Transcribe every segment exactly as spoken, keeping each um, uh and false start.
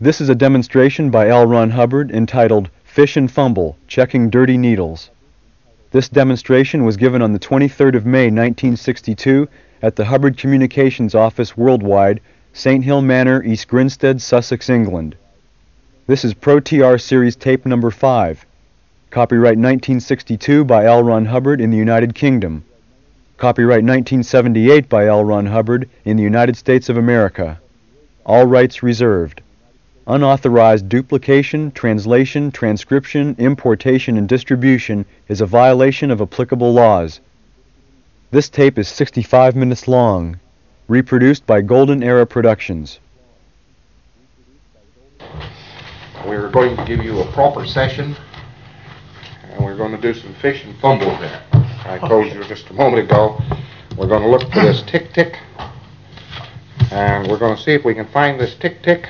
This is a demonstration by L. Ron Hubbard entitled Fish and Fumble, Checking Dirty Needles. This demonstration was given on the twenty-third of May nineteen sixty-two at the Hubbard Communications Office Worldwide, Saint Hill Manor, East Grinstead, Sussex, England. This is Pro T R Series tape number five. Copyright nineteen sixty-two by L. Ron Hubbard in the United Kingdom. Copyright nineteen seventy-eight by L. Ron Hubbard in the United States of America. All rights reserved. Unauthorized duplication, translation, transcription, importation, and distribution is a violation of applicable laws. This tape is sixty-five minutes long. Reproduced by Golden Era Productions. We're going to give you a proper session, and we're going to do some fish and fumble there. I told you just a moment ago, we're going to look for this tick-tick, and we're going to see if we can find this tick-tick,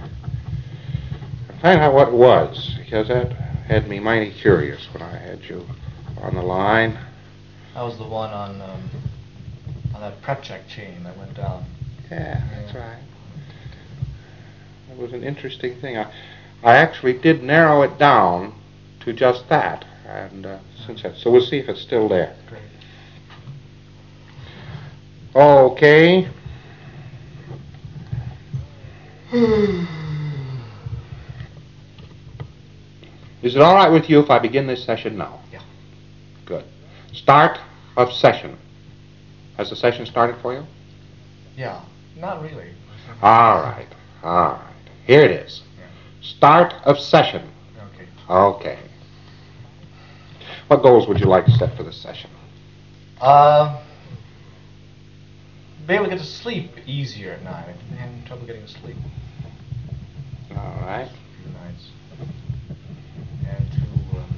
and find out what it was, because that had me mighty curious when I had you on the line. That was the one on um, on that prep check chain that went down. Yeah, that's yeah. right. It was an interesting thing. I, I actually did narrow it down to just that, and uh, since that, so we'll see if it's still there. Great. Okay. Is it all right with you if I begin this session now? Yeah. Good. Start of session. Has the session started for you? Yeah, not really. All right, all right. Here it is. Yeah. Start of session. Okay. Okay. What goals would you like to set for this session? Uh, be able to get to sleep easier at night. I'm having trouble getting to sleep. All right. A few nights. And to um,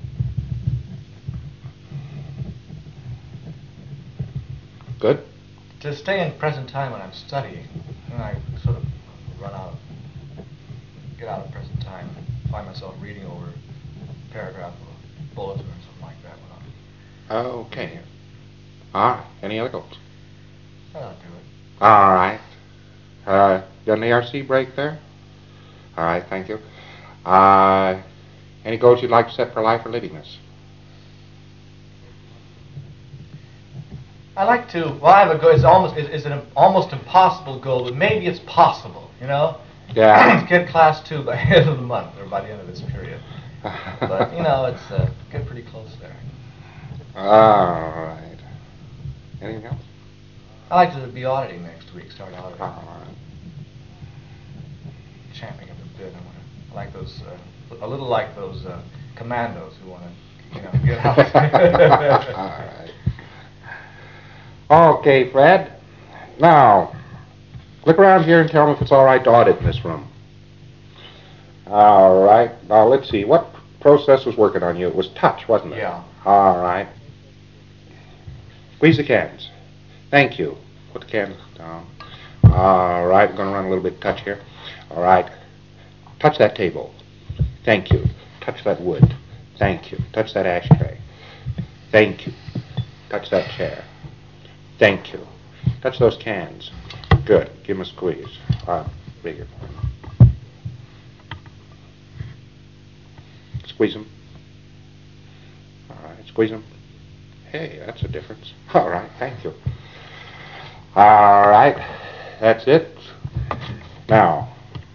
Good. to stay in present time when I'm studying. And I sort of run out, get out of present time, and find myself reading over a paragraph or bulletin or something like that. When I'm, Okay. All right. Any other goals? that'll do it. All right. Uh, got an A R C break there? All right, thank you. Uh, any goals you'd like to set for life or living this? I like to. Well, I have a goal. It's almost it's, it's an almost impossible goal, but maybe it's possible. You know. Yeah. Get class two by the end of the month or by the end of this period. But you know, it's uh, get pretty close there. All right. Anything else? I like to be auditing next week. Start auditing. All right. Champing up a bit. I, wanna, I like those. Uh, a little like those uh, commandos who want to, you know, get out. All right. Okay, Fred. Now, look around here and tell me if it's all right to audit in this room. All right. Now, let's see. What process was working on you? It was touch, wasn't it? Yeah. All right. Squeeze the cans. Thank you. Put the cans down. All right. I'm going to run a little bit of touch here. All right. Touch that table. Thank you. Touch that wood. Thank you. Touch that ashtray. Thank you. Touch that chair. Thank you. Touch those cans. Good. Give them a squeeze. All right. Bigger. Squeeze them. All right. Squeeze them. Hey, that's a difference. All right. Thank you. All right. That's it. Now,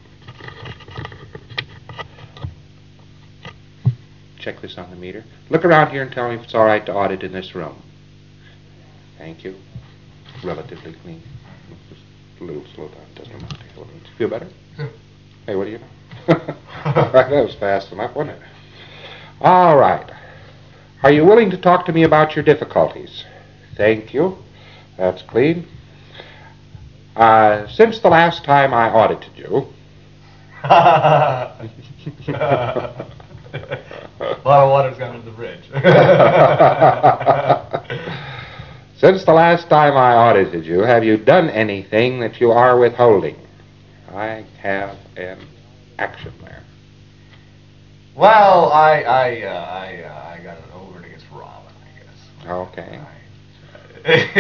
check this on the meter. Look around here and tell me if it's all right to audit in this room. Thank you. Relatively clean. Just a little slow down. Doesn't matter. Feel better? Yeah. Hey, what do you know? All right, that was fast enough, wasn't it? All right. Are you willing to talk to me about your difficulties? Thank you. That's clean. Uh, since the last time I audited you... A lot of water's gone into the bridge. Since the last time I audited you, have you done anything that you are withholding? I have an action there. Well, I I uh, I uh, I got it over against Robin, I guess. Okay.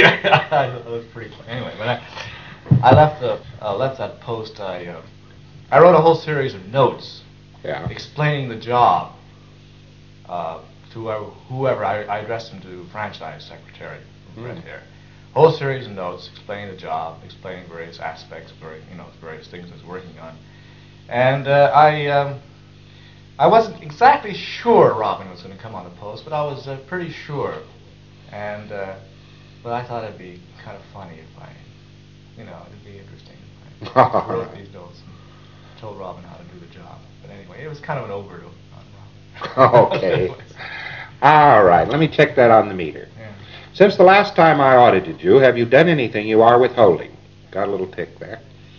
I, that was pretty funny. Anyway, when I I left the uh, left that post, I uh, I wrote a whole series of notes Yeah. explaining the job uh, to whoever, whoever I, I addressed them to, franchise secretary, Mm. Red Hair. Whole series of notes explaining the job, explaining various aspects, very, you know, various things I was working on. And uh, I, um, I wasn't exactly sure Robin was going to come on the post, but I was uh, pretty sure. And uh, but I thought it'd be kind of funny if I, you know, it'd be interesting if I wrote these notes and told Robin how to do the job. But anyway, it was kind of an overdose on Robin. Okay. All right, let me check that on the meter. Yeah. Since the last time I audited you, have you done anything you are withholding? Got a little tick there.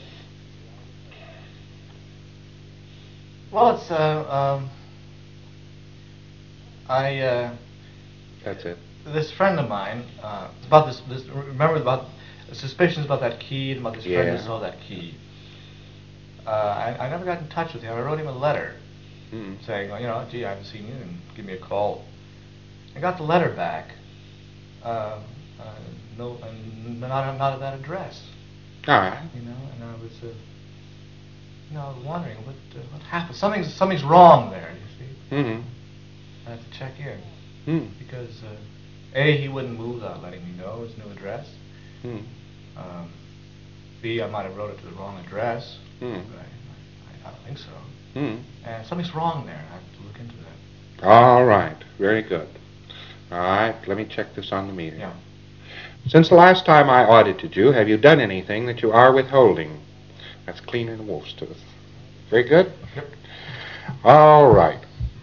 Well, it's uh, um, I uh, That's it. this friend of mine uh, about this, this. Remember about suspicions about that key and about this friend Yeah. who saw that key. Uh, I, I never got in touch with him. I wrote him a letter Mm. saying, well, you know, gee, I haven't seen you, and give me a call. I got the letter back. Uh, uh, no, and not not at that address. All right. You know, and I was, uh, you know, I was wondering what uh, what happened. Something's something's wrong there. You see, Mm-hmm. I have to check in Mm. because uh, a he wouldn't move without letting me know his new address. Mm. Um, B I might have wrote it to the wrong address. Mm. But I, I, I don't think so. Mm. And something's wrong there. I have to look into that. All right. Very good. All right. Let me check this on the meter. Yeah. Since the last time I audited you, have you done anything that you are withholding? That's cleaner than wolf's tooth. Very good. Yep. All right.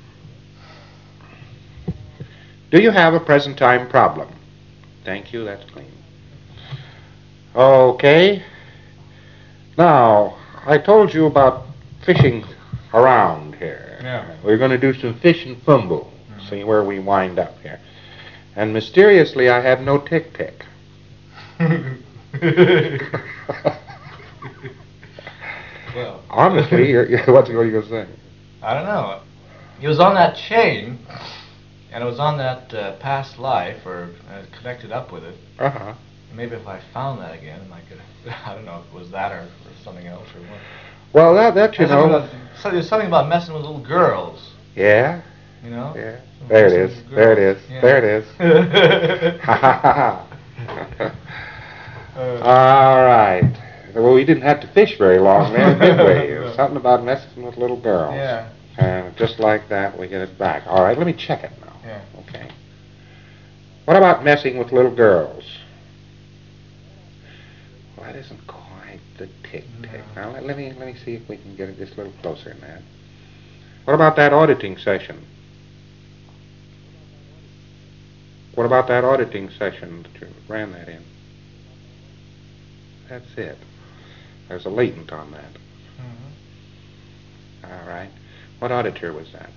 Do you have a present time problem? Thank you. That's clean. Okay. Now, I told you about fishing around here. Yeah. We're going to do some fish and fumble. Mhm. See where we wind up here. And mysteriously, I have no tick-tick. Well, Honestly, you're, you're, what are you going to say? I don't know. It was on that chain, and it was on that uh, past life, or uh, connected up with it. Uh-huh. Maybe if I found that again, I could. I don't know if it was that or, or something else or what. Well, that, that you There's something know... about- so there's something about messing with little girls. Yeah, You know. yeah. There it is. There it is. Yeah. There it is. Ha ha ha. Uh, All right. Well, we didn't have to fish very long there, did we? It was something about messing with little girls. Yeah. And just like that, we get it back. All right, let me check it now. Yeah. Okay. What about messing with little girls? Well, that isn't quite the tick-tick. No. Now, let, let me let me see if we can get it just a little closer than that. What about that auditing session? What about that auditing session that you ran that in? That's it. There's a latent on that. mhm. All right. What auditor was that?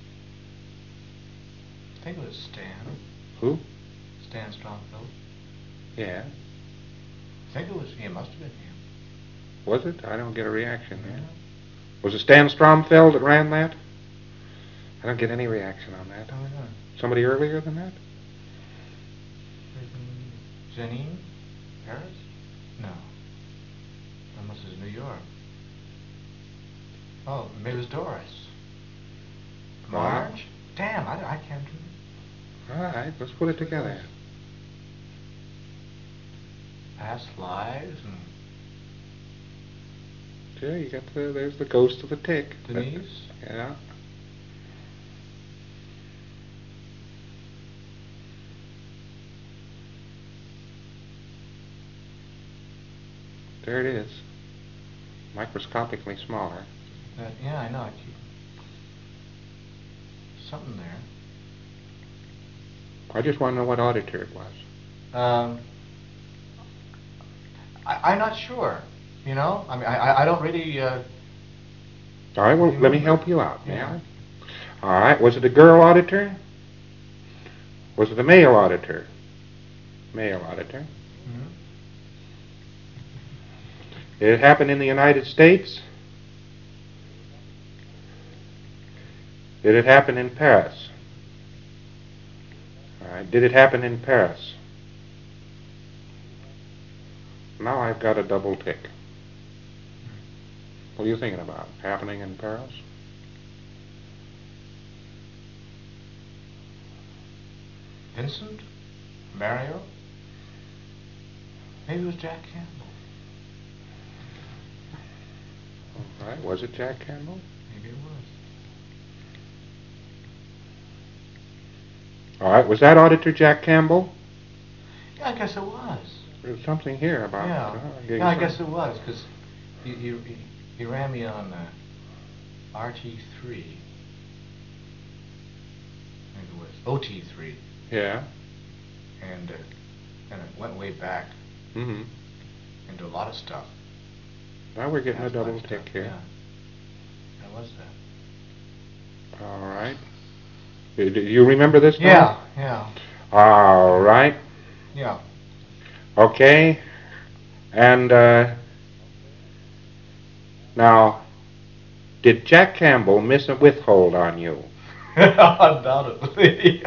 I think it was Stan. Who? Stan Stromfeld. Yeah. I think it was. He must have been him. Was it? I don't get a reaction there. Was it Stan Stromfeld that ran that? I don't get any reaction on that. Oh, yeah. Somebody earlier than that? Janine? Paris? No. That must have been New York. Oh, maybe it was Doris. Wow. Marge? Damn, I, I can't do All right, let's put it together. past lives and Yeah, you got the, there's the ghost of the tick. Denise. Yeah. There it is. Microscopically smaller. That, yeah, I know. I keep something there. I just want to know what auditor it was. Um, I, I'm not sure. You know, I mean, I, I- I don't really. Uh, All right, well, let me help you out, may Yeah. I? All right, was it a girl auditor? Was it a male auditor? Male auditor. mhm. Did it happen in the United States? Did it happen in Paris? All right, did it happen in Paris? Now I've got a double tick. What are you thinking about? Happening in Paris? Vincent? Mario? Maybe it was Jack Campbell. All right. Was it Jack Campbell? Maybe it was. All right. Was that Auditor Jack Campbell? Yeah, I guess it was. There's something here about. Yeah, Uh, yeah I guess it was, because he, he, he, he ran me on uh, R T three. Maybe it was O T three. Yeah. And, uh, and it went way back Mm-hmm. into a lot of stuff. Now we're getting Past a double life tick stuff, here. Yeah. That was that. All right. Do do you remember this now? Yeah, yeah, All right. yeah. Okay. And uh, now, did Jack Campbell miss a withhold on you? Undoubtedly.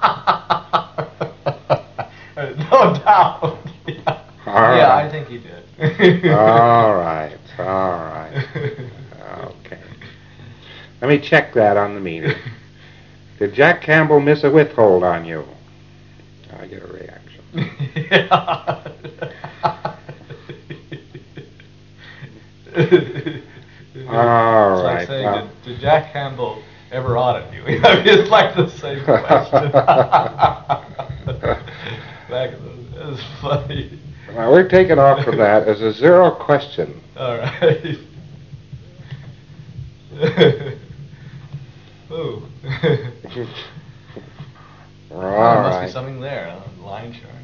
No doubt. All Yeah, right. I think he did. All right. All right. Okay. Let me check that on the meter. Did Jack Campbell miss a withhold on you? I get a reaction. All It's right. like saying, now- did, did Jack Campbell ever audit you? I mean, it's like the same question. Back in those, it was funny. Now we're taking off from that as a zero question. All right. Oh. All There must right. be something there, huh? Line chart.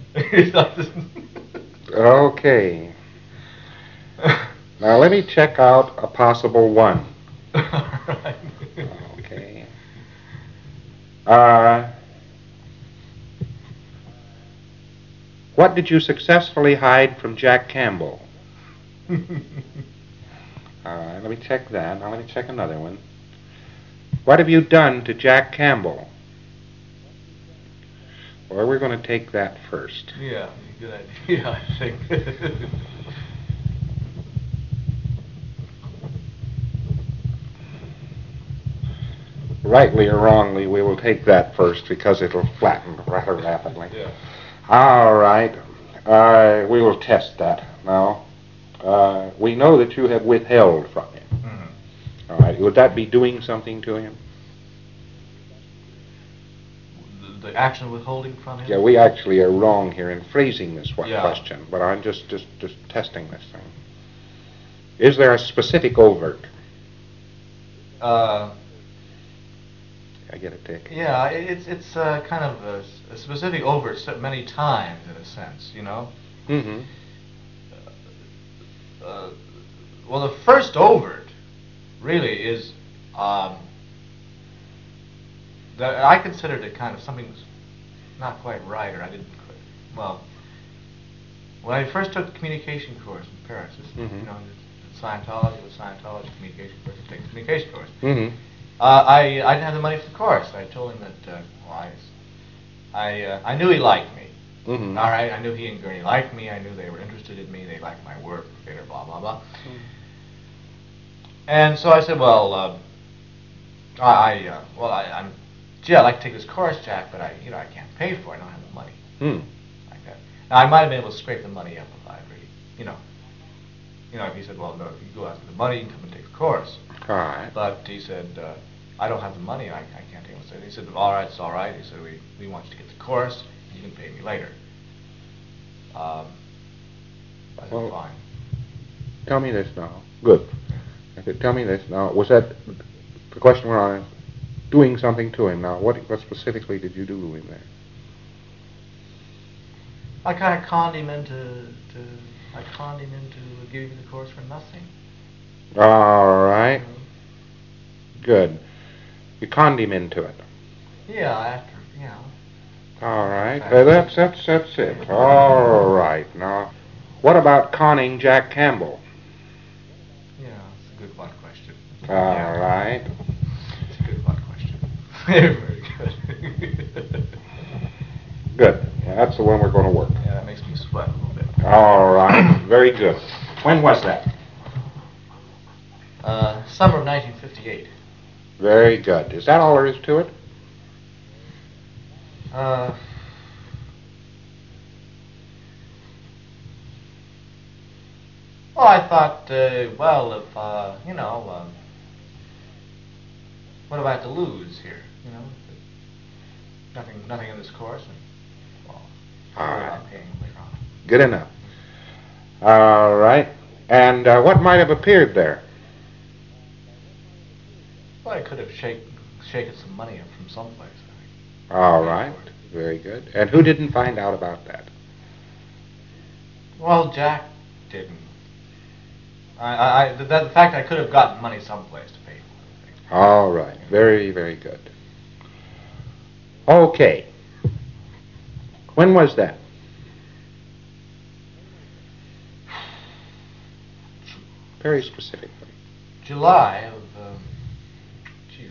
Okay. Now let me check out a possible one. Alright. Okay. Uh, what did you successfully hide from Jack Campbell? All right, let me check that. Now let me check another one. What have you done to Jack Campbell? Well, we're going to take that first. Yeah, good idea, I think. Rightly or wrongly, we will take that first because it'll flatten rather rapidly. Yeah. All right. Uh, we will test that now. Uh, we know that you have withheld from him. Mhm. All right. Would that be doing something to him? The, the action withholding from him? Yeah, we actually are wrong here in phrasing this one Yeah. question, but I'm just, just, just testing this thing. Is there a specific overt? Uh, I get a tick. yeah, it, it's it's uh, kind of a, s- a specific overt set many times in a sense, you know. Mm-hmm. Uh, well, the first overt really is um, that I considered it kind of something's not quite right, or I didn't quite, well, when I first took the communication course in Paris, this, Mhm. you know, Scientology was Scientology communication course, I take a communication course. Mm-hmm. Uh, I I didn't have the money for the course. I told him that uh, well, I I, uh, I knew he liked me. Mm-hmm. All right, I knew he and Gurney liked me. I knew they were interested in me. They liked my work. Blah blah blah blah. And so I said, well, uh, I, I uh, well, I, I'm, gee, I'd like to take this course, Jack, but I, you know, I can't pay for it. I don't have the money. Hmm. Like that. Now I might have been able to scrape the money up if I really, you know, you know, if he said, well, no, if you go ask for the money, you can come and take the course. All right. But he said, uh, I don't have the money. I, I can't take it. So he said, all right, it's all right. He said, we, we want you to get the course. You can pay me later. Um, I said, Well- fine. Tell me this now. Good. I said, tell me this now. Was that the question we're on? Doing something to him now? What, what specifically did you do to him there? I kind of conned him into, to, I conned him into giving me the course for nothing. All right. Good. You conned him into it. Yeah, after, you know. All right. Uh, that's that's that's it. All right. Now, what about conning Jack Campbell? Yeah, it's a good one question. All Yeah. right. It's a good one question. Very, very good. Good. Yeah, that's the one we're going to work. Yeah, that makes me sweat a little bit. All right. Very good. When was that? summer of nineteen fifty-eight. Very good. Is that all there is to it? Uh, well, I thought, uh, well, if, uh, you know, um, what do I have to lose here? You know, nothing, nothing in this course, and, well, All I'll right. not paying later on. Good enough. All right. And uh, what might have appeared there? Well, I could have shake, shaken some money up from someplace. I think. All right. Very good. And who didn't find out about that? Well, Jack didn't. I, I, I the, the fact I could have gotten money someplace to pay for it. All right. Very, very good. Okay. When was that? Very specifically. July of, um, gee,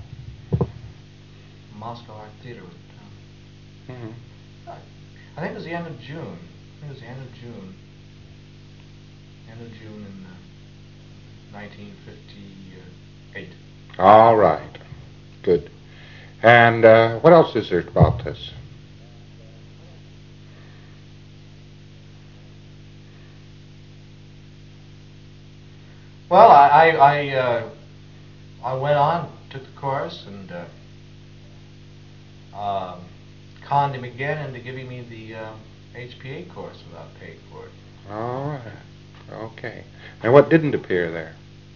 Moscow Art Theater. Mm-hmm. I think it was the end of June. I think it was the end of June. End of June in uh, nineteen fifty-eight. All right. Good. And uh, what else is there about this? Well, I I I, uh, I went on, took the course, and uh, um, conned him again into giving me the uh, H P A course without paying for it. All right. Okay. And what didn't appear there?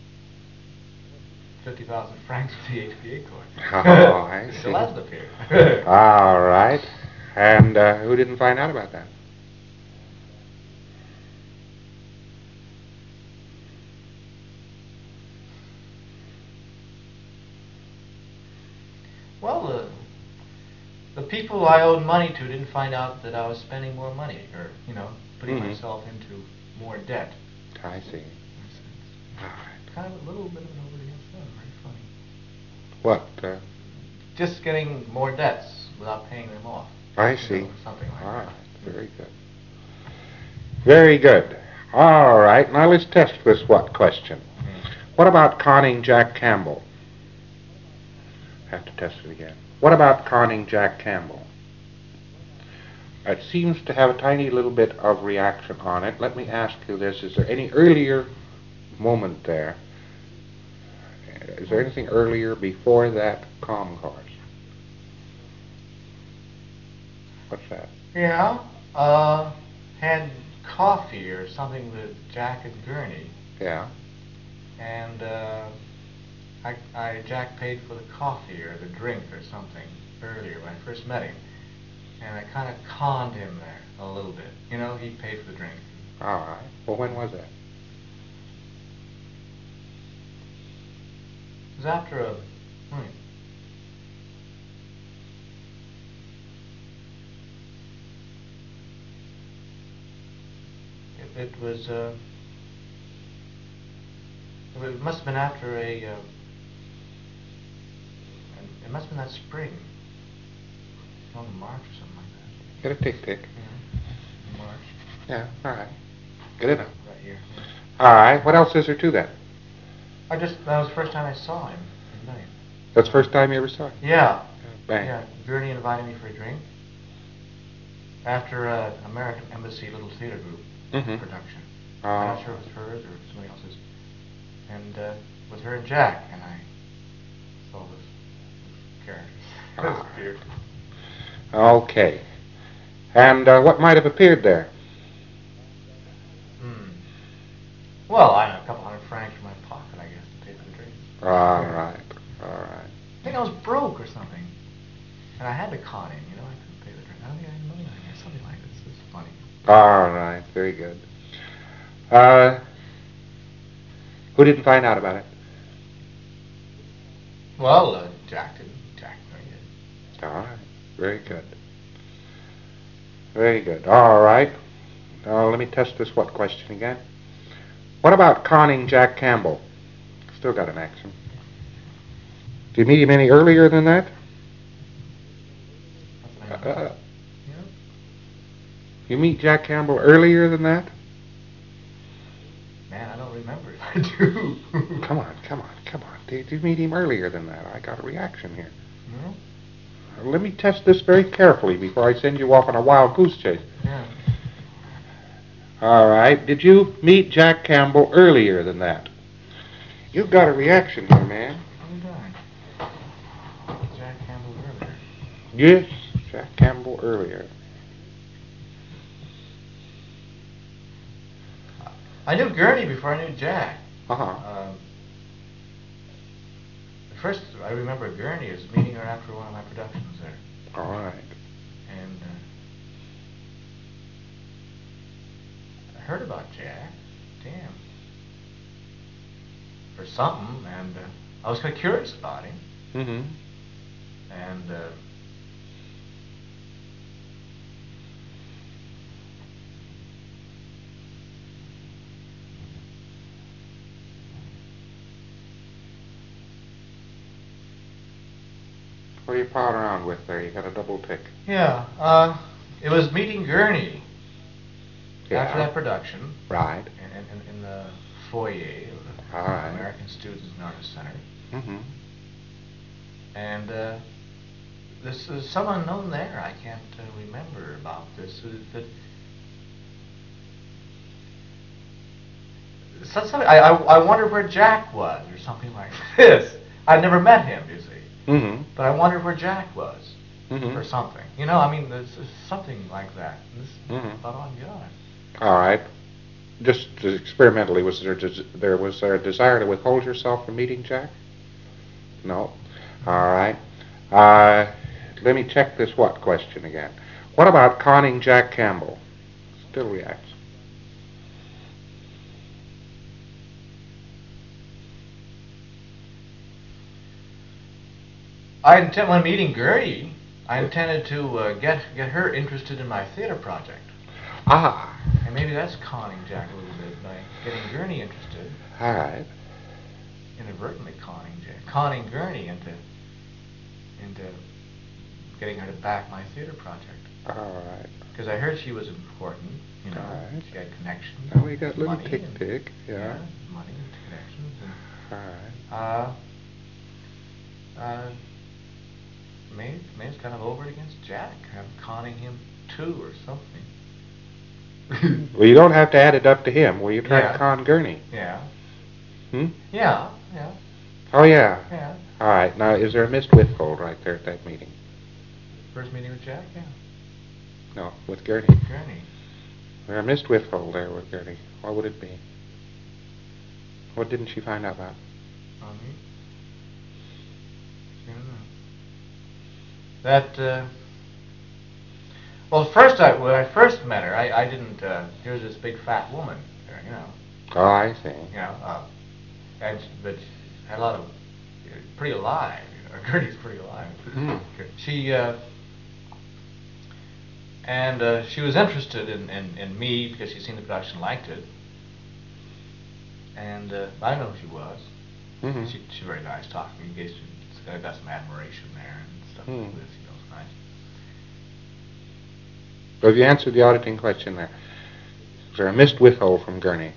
Fifty thousand francs for the H P A course. Oh, I It see. still hasn't appeared. All right. And uh, who didn't find out about that? Well, uh, the people I owed money to didn't find out that I was spending more money, or, you know, putting Mhm. myself into more debt. I see. It's All right. kind of a little bit of an overhead thing, very funny. What? Uh, Just getting more debts without paying them off. I You see. know, something like All that. right. Very good. Very good. All right. Now let's test this what question. Mm. What about conning Jack Campbell? Have to test it again. What about conning Jack Campbell? It seems to have a tiny little bit of reaction on it. Let me ask you this. Is there any earlier moment there? Is there anything earlier before that com course? What's that? Yeah, uh, had coffee or something with Jack and Gurney, Yeah. and uh, I, I Jack paid for the coffee or the drink or something earlier when I first met him, and I kind of conned him there a little bit. You know, he paid for the drink. All right. Well, when was that? It was after a. Hmm, it, it was. Uh, it must have been after a. Uh, it must have been that spring. On March or something like that. Get a tick tick. Yeah. March. Yeah. All right. Good enough. Right here. Yeah. All right. What else is there to that? I just that was the first time I saw him. At night. That's the first time you ever saw it? Yeah. Bang. Yeah. Gurney invited me for a drink after uh, an American Embassy Little Theater Group Mhm. production. Oh. I'm not sure if it was hers or somebody else's. And uh, with her and Jack, and I saw this, this character. Ah. This character. Okay. And uh, what might have appeared there? Hmm. Well, I don't know, a couple hundred francs from my pocket, I guess, to pay for the drink. All right. All right. I think I was broke or something. And I had to con him, you know, I couldn't pay the drink. I don't think I had money on me, something like this. This is funny. All right. Very good. Uh, who didn't find out about it? Well, uh, Jack didn't. Jack did. All right. Very good. Very good. All right. Now let me test this what question again. What about conning Jack Campbell? Still got an accent. Did you meet him any earlier than that? That's what I know. Uh, You know? you meet Jack Campbell earlier than that? Man, I don't remember if I do. Come on, come on. Did you meet him earlier than that? I got a reaction here. No? Uh, Let me test this very carefully before I send you off on a wild goose chase. Yeah. All right. Did you meet Jack Campbell earlier than that? You've got a reaction here, man. Oh, darn. Jack Campbell earlier. Yes, Jack Campbell earlier. I knew Gurney before I knew Jack. Uh-huh. Um, first, I remember Gurney as meeting her after one of my productions there. All right. And uh, I heard about Jack. Damn. Or something, and uh, I was kind of curious about him. Mm-hmm. And uh, What are you pawing around with there? You got a double tick. yeah, uh, it was meeting Gurney Yeah. after that production Right. in, in, in the foyer of the All right. American Students and Artists Center. Mm-hmm. And uh, this is some unknown there. I can't uh, remember about this. Uh, that so- something, I, I, I wonder where Jack was, or something like this. I'd never met him, you see. Mm-hmm. But I wondered where Jack was, Mm-hmm. or something. You know, I mean, there's, there's something like that. This is Mhm. about all I got. All right. Just experimentally, was there des- there was there a desire to withhold yourself from meeting Jack? No. All right. Uh, let me check this what question again. What about conning Jack Campbell? Still reacts. I intend, when meeting Gurney, I intended to uh, get get her interested in my theater project. Ah. And maybe that's conning Jack a little bit by getting Gurney interested, All right. inadvertently conning Jack, conning Gurney into into getting her to back my theater project. All right. Because I heard she was important, you know, Right. she had connections. Now we got little money tick and- tick. Yeah. Yeah, money and connections. And, All right. uh, uh, May, May's kind of over it against Jack. I'm conning him too, or something. Well, you don't have to add it up to him. Will you try Yeah. to con Gurney? Yeah. Hmm? Yeah, yeah, Oh, yeah. yeah. All right. Now, is there a missed withhold right there at that meeting? First meeting with Jack, yeah. No, with Gurney. Gurney. There a missed withhold there with Gurney. What would it be? What didn't she find out about? On me? I don't know. That, uh, well, first, I, when I first met her, I, I didn't, uh, here was this big fat woman there, you know. Oh, I see. You know, uh, and, she- but she had a lot of, uh, pretty alive, you know, Gurney's pretty alive. Hmm. She, uh, and uh, she was interested in, in, in me because she'd seen the production, liked it. And uh, I know who she was. Mm-hmm. She, she's very nice talking to me. She, she's got some admiration there and stuff Hmm. like this, you know, it's nice. So have you answered the auditing question there? Is there a missed withhold from Gurney?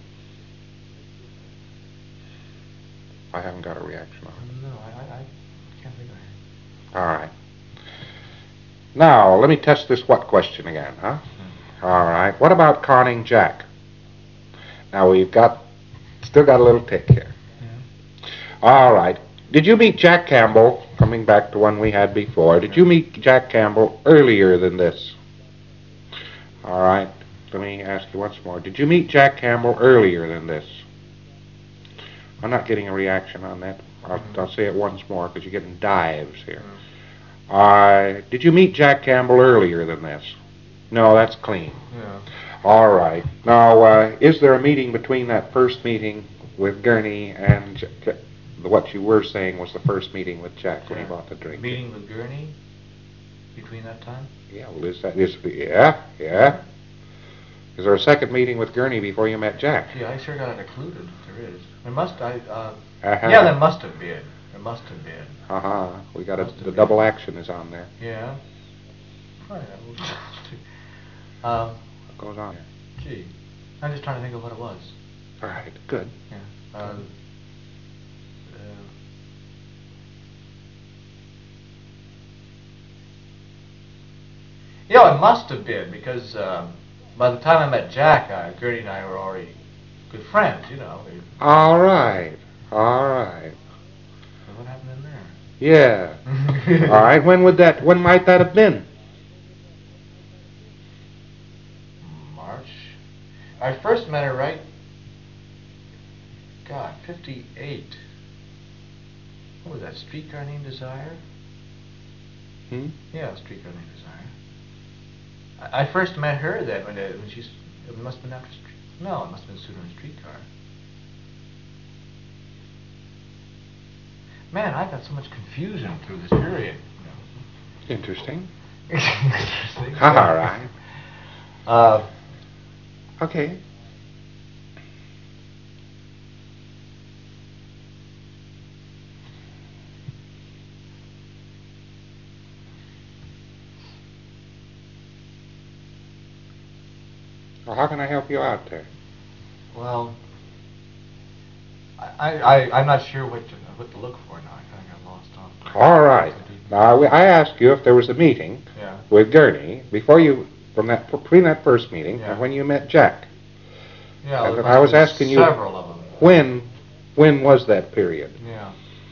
I haven't got a reaction on it. No, I, I, I can't think of it. All right. Now, let me test this what question again, huh? All right. What about conning Jack? Now, we've got, still got a little tick here. Yeah. All right. Did you meet Jack Campbell, coming back to one we had before, did you meet Jack Campbell earlier than this? All right. Let me ask you once more. Did you meet Jack Campbell earlier than this? I'm not getting a reaction on that. I'll, Mhm. I'll say it once more because you're getting dives here. Mm. Uh, did you meet Jack Campbell earlier than this? No, that's clean. Yeah. All right. Now, uh, is there a meeting between that first meeting with Gurney and J- J- what you were saying was the first meeting with Jack when he Yeah. bought the drink? Meeting with Gurney between that time? Yeah, well, is that, is, yeah, yeah. Is there a second meeting with Gurney before you met Jack? Gee, I sure got it occluded. There is. There must, I, uh, Uh-huh. yeah, there must have been. There must have been. Uh-huh. We got a, Must have the been. double action is on there. Yeah. Oh, yeah. um, What goes on here? gee, I'm just trying to think of what it was. All right, good. Yeah. Uh, uh, You know, it must have been, because um, by the time I met Jack, uh, Gertie and I were already good friends, you know. We, All right. All right. so what happened in there? Yeah. All right. When would that? When might that have been? March. I first met her, right? God, fifty-eight. What was that, Streetcar Named Desire? Hmm? Yeah, Streetcar Named Desire. I, I first met her then when, uh, when she's. It must have been after. Street, no, it must have been sooner than Streetcar. Man, I've got so much confusion through this period. Interesting. Interesting. All right. Uh, Okay. Well, how can I help you out there? well, I, I, I'm not sure what to, what to look for now. I kind of got lost on. All right. Now, we- I asked you if there was a meeting Yeah. with Gurney before you, from that, between that first meeting Yeah. and when you met Jack. Yeah, And there I must was have been asking you several of them. When, when was that period? Yeah.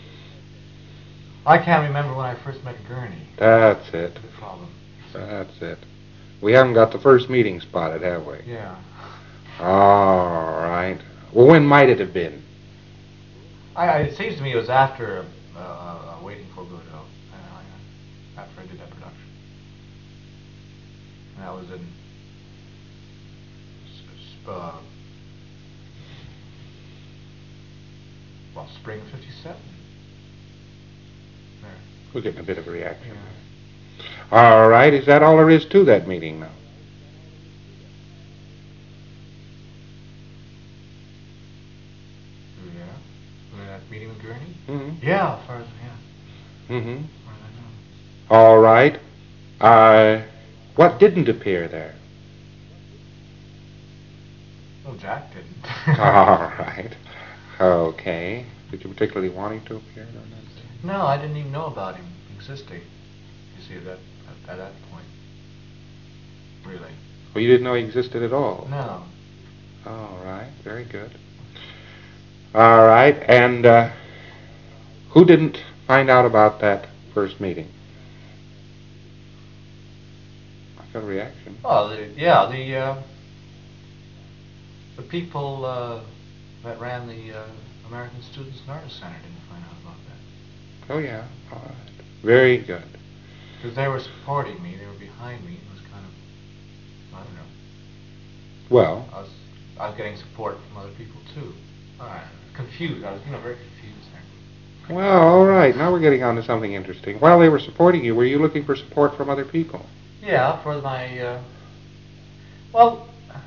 I can't remember when I first met Gurney. That's it. The problem. That's it. We haven't got the first meeting spotted, have we? Yeah. All right. Well, when might it have been? I, I, it seems to me it was after uh, uh, Waiting for Godot. Uh, I- after I did that production. And that was in s- s- uh, well, spring of fifty-seven. There. We're getting a bit of a reaction. Yeah. All right. Is that all there is to that meeting now? Yeah. I mean, that meeting with Gurney? Mm-hmm. Yeah, as far as, yeah. Mm-hmm. As far as I know. All right. Uh, what didn't appear there? Well, Jack didn't. All right. Okay. Did you particularly want him to appear or not? No, I didn't even know about him existing. You see, at that, at, at that point. Really. Well, you didn't know he existed at all? No. All right. Very good. All right. And uh, who didn't find out about that first meeting? I got a reaction. Well, the, yeah, the uh, the people uh, that ran the uh, American Students and Artists Center didn't find out about that. Oh, yeah. All right. Very good. Because they were supporting me, they were behind me. It was kind of, I don't know. Well, I was, I was getting support from other people too. I was confused. I was, you know, very confused there. well, all right. Now we're getting on to something interesting. While they were supporting you, were you looking for support from other people? Yeah, for my, uh, well,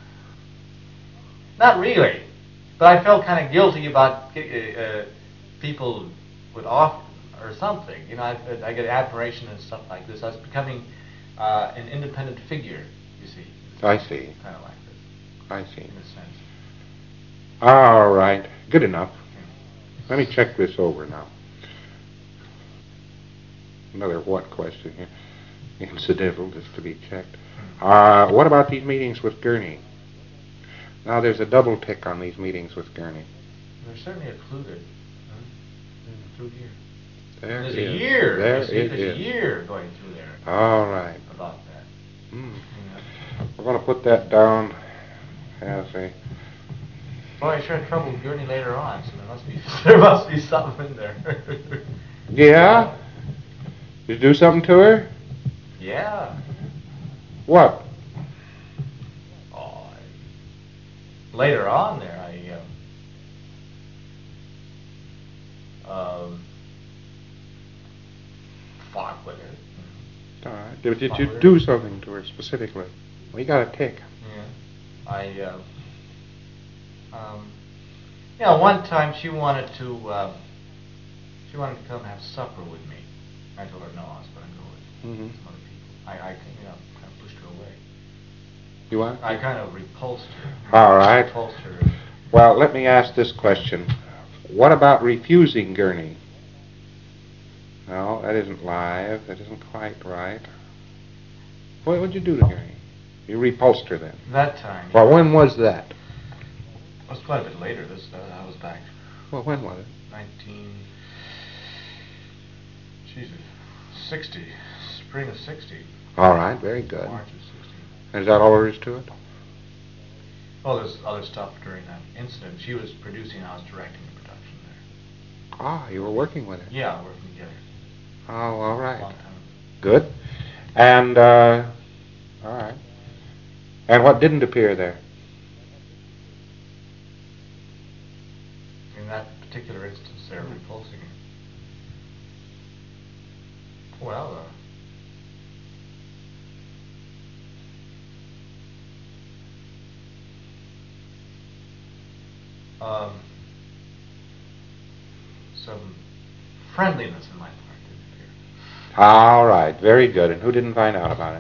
not really, but I felt kind of guilty about uh, uh, people would offer or something. You know, I, I get admiration and stuff like this. I was becoming uh, an independent figure, you see. I see. Kind of like this, I see. in a sense. All right. Good enough. Let me check this over now. Another what question here? Incidental, just to be checked. Uh, what about these meetings with Gurney? Now, there's a double tick on these meetings with Gurney. They're certainly included. Huh? Through here. There There's is. a year. There you see, it there's is. a year going through there All right. about that. Mm. Yeah. We're going to put that down as a... Boy, I sure had trouble with Gurney later on, so there must be there must be something in there. Yeah? Did you do something to her? Yeah. What? Oh, I, later on there, I uh, um, fought with her. All right. Did, did you do something to her specifically? Well, you got a tick. Yeah. I, uh, um, you know, one time she wanted to, uh, she wanted to come have supper with me. I told her no, I was going to go with Mm-hmm. some other people. I, I, you know, kind of pushed her away. You what? I kind of repulsed her. All right. Repulsed her. Well, let me ask this question. What about refusing Gurney? No, that isn't live. That isn't quite right. What would you do to Gurney? You repulsed her then? That time. Well, when was that? It was quite a bit later. This uh, I was back. Well, when was it? Nineteen. Jesus. Sixty. Spring of sixty. All right, very good. March of sixty. Is that all there is to it? Well, there's other stuff during that incident. She was producing, I was directing the production there. Ah, you were working with her. Yeah, working together. Oh, all A right. long time. Good. And, uh, all right. And what didn't appear there? In that particular instance, they're repulsing her. Well, uh, um, some friendliness in my part didn't appear. All right, very good. And who didn't find out about it?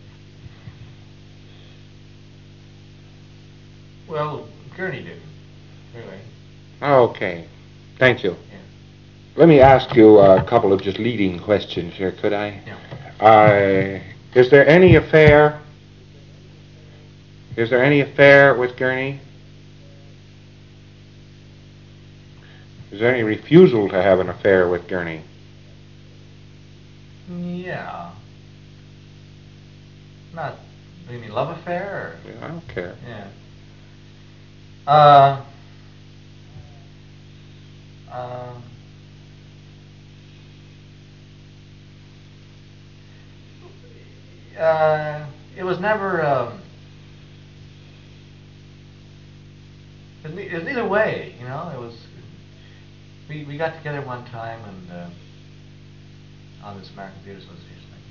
Well, Gurney didn't, really. Okay, thank you. Yeah. Let me ask you a couple of just leading questions here, could I? Yeah. Uh, is there any affair? Is there any affair with Gurney? Is there any refusal to have an affair with Gurney? Yeah. Not, do you mean love affair? Or? Yeah, I don't care. Yeah. Uh, uh, uh, it was never, um, it was, ne- it was neither way, you know, it was, we, we got together one time and, uh, on this American Theater Association thing.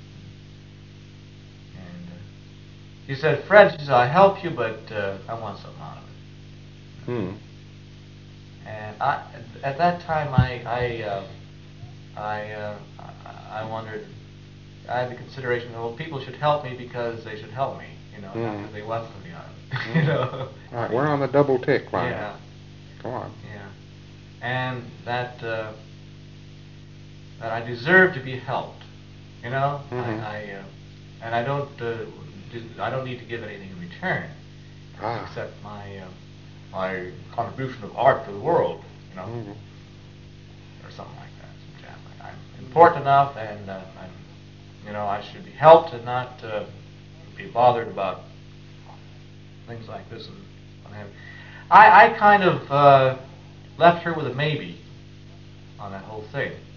And, uh, he said, Fred, she said, I'll help you, but, uh, I want something out of it. Hmm. And I, at that time, I, I, uh, I, uh, I I wondered. I had the consideration that well, people should help me because they should help me, you know, Mm. not because they want something out of it, you know. All right, we're on the double tick line. Yeah, Go on. yeah, and that uh, that I deserve to be helped, you know. Mhm. I, I uh, and I don't, uh, do, I don't need to give anything in return, Ah. except my. Uh, my contribution of art to the world, you know, Mhm. or something like that. Some jam. Like, I'm important enough, and uh, I'm, you know, I should be helped and not uh, be bothered about things like this and what have you. I, I kind of uh, left her with a maybe on that whole thing.